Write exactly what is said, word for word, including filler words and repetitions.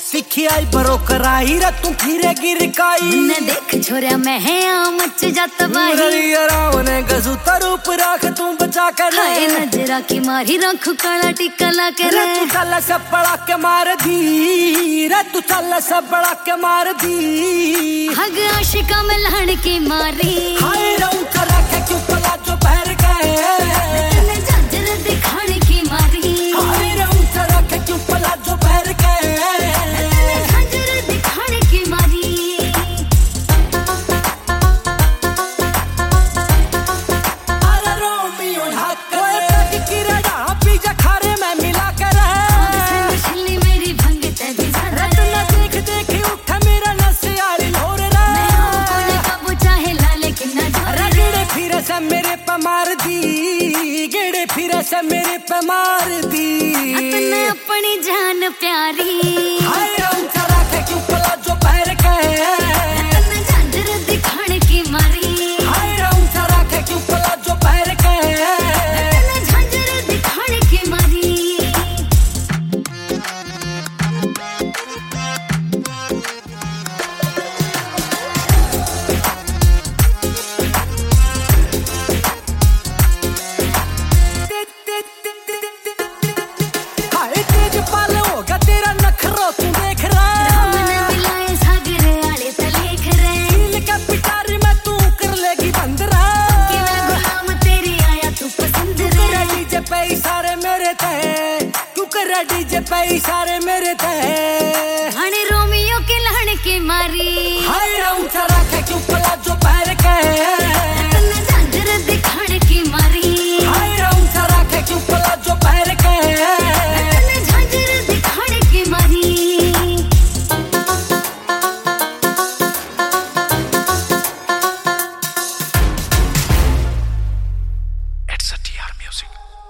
तिखी आई बरो कराई रे तू फिरे गिर काई ने देख छोरा मैं है आ मच जात बाही रली राव ने गजू तरूप राख तू बचा कर हाय नजरा की मारी रख काला टिक्का ला के रे तू चल सब बड़ा के मार दी रे तू चल सब बड़ा के मार दी हग आशिका में लहण की मारी हाय रऊ करा के क्यों पला जो बहर गए तने झांझर दिखाने की मारी हाय रऊ करा के क्यों पला जो बहर गए झांझर दिखाने की मारी अरे रोमियो ढाक कर की रड़ा पीजा खारे में मिला कर मछली मेरी भंग तेरी सदा रत्ना देख देख उठ मेरा नसियाली लोर रे मैं हूँ कोने कबू चाहे ला लेकिन ना छोड़ गिड़े फिर से मेरे पे मार दी गिड़े फिर से मेरे पे मार दी अपने अपनी जान प्यारी हाय रऊ करा के क्यों पला जो बहर गए तने झांझर दिखाने की मारी हाय रऊ करा के क्यों पला जो बहर गए तने झांझर दिखाने की मारी हाय तेज पाल होगा तेरा नखरो तू देख रहा मन मिलाए सागरे आले तलेख रे दिल का पिटारी में तू कर लेगी बंदरा कि मैं गुलाम तेरी आया तू पसंद तू रे कर डीजे पे इशारे मेरे थे तू कर डीजे पे इशारे मेरे थे हने रोमियो के लहण की मारी हाय रऊ चरा के क्यों पला जो बहर गए तने झांझर दिखाने की मारी हाय रऊ चरा के क्यों पला जो बहर गए तने झांझर दिखाने की मारी It's a T R Music.